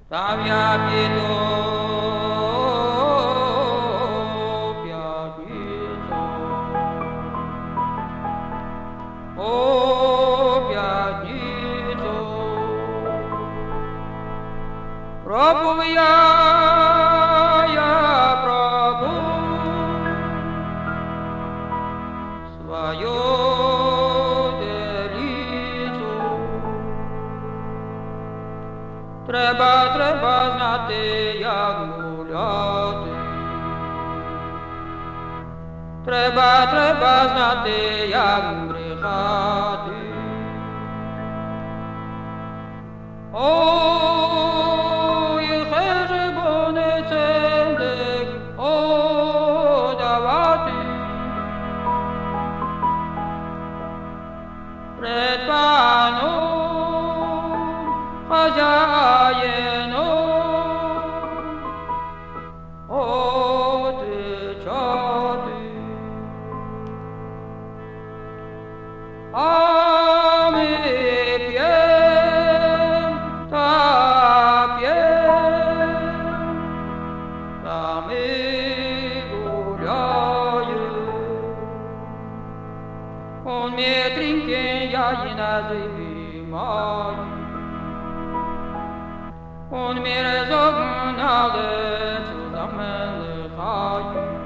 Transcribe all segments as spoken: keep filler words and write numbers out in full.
T'avia pieto piaciuto, oh piaciuto, proprio ya ya proprio svojo delito. Треба, треба знати, як гуляти. Треба, треба знати, як брехати. Ой, хай же бо не цендик, о, давати. Пред паном хазяїном отвечати. А ми п'єм та п'єм, та ми гуляєм. Он метринки я и называю. Он mir sagen alle zusammenhalten.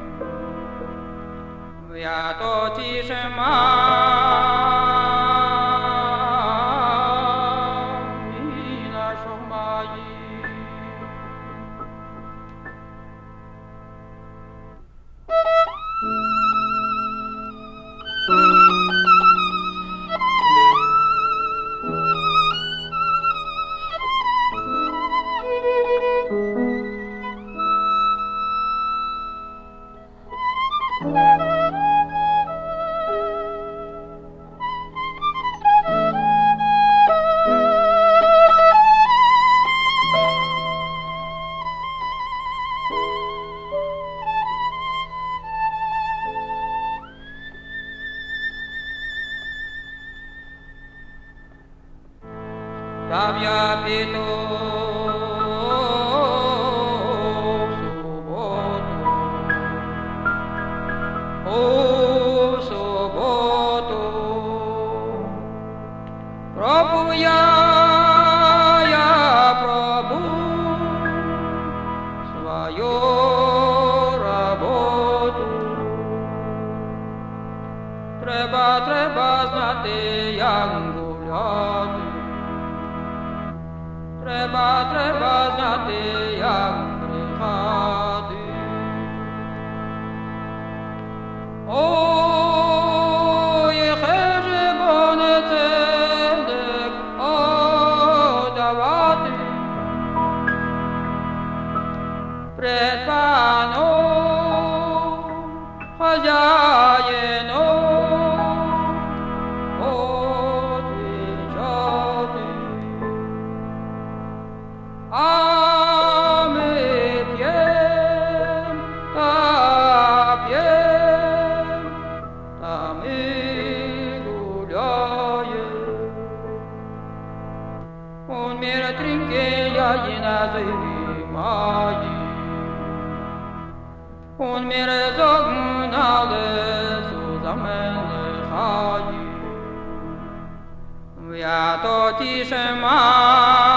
Ja, dort ist ein Mann, in der Schomai. T'avia pieto soboto, oh soboto, proprio ya ya proprio svojo robotu. Treba, treba znati, jak guляти. Треба, треба знати, як брехати. Ой, хай же бо не цендик, о, давати. Пред паном хазяїном отвечати. А ми п'єм та п'єм, та ми гуляєм. Он міра тринки я і називаю. Он міра зогнали zusammenhalten. Ja, dort ist ein Mann,